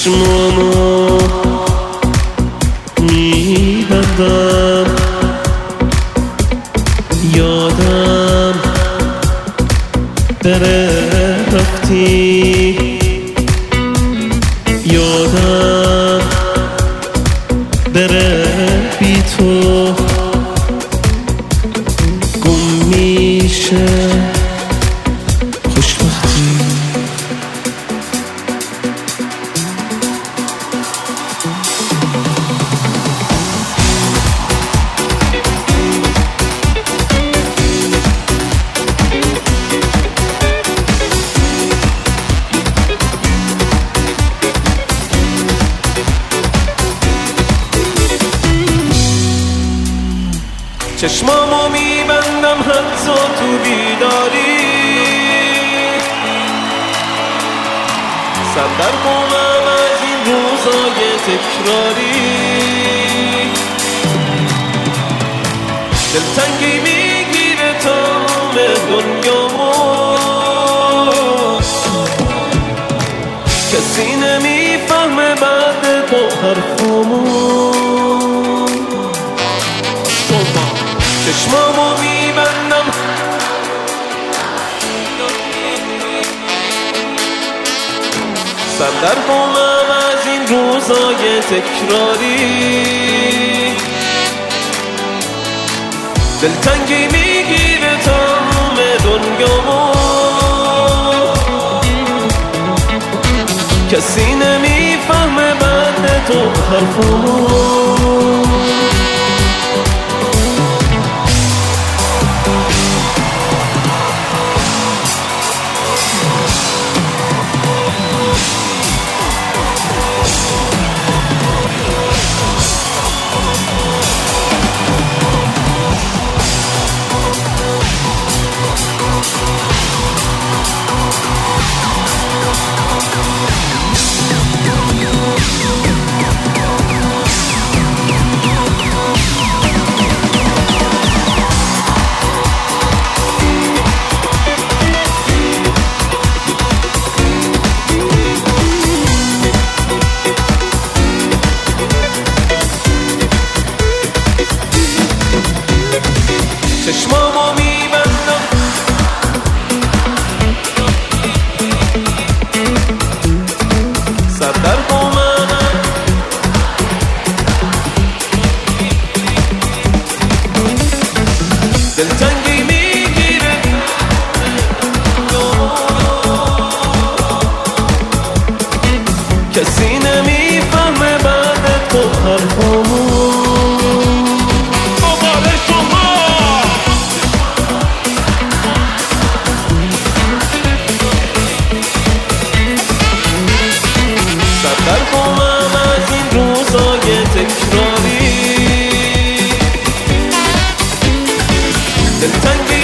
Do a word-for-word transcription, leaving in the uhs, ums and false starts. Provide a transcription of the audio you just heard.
چشمامو میبندم، یادم بره رفتی، یادم بره بی تو گم میشه خوشبختی. چشمامو میبندم حتی تو بیداری، سر در قومم از این روزای تکراری، دلتنگی میگیره تمام دنیامو، کسی نمیفهمه بعد تو حرفامو. چشمامو میبندم سر در قومم از این روزای تکراری، دلتنگی میگیره تمام دنیامو، کسی نمیفهمه بعد تو حرفامو. چشمامو میبندم سر در قومم، دلتنگی میگیره کسی نمیفهمه بعد تو حرفامو. در قومم از این روزای تکراری، دلتنگی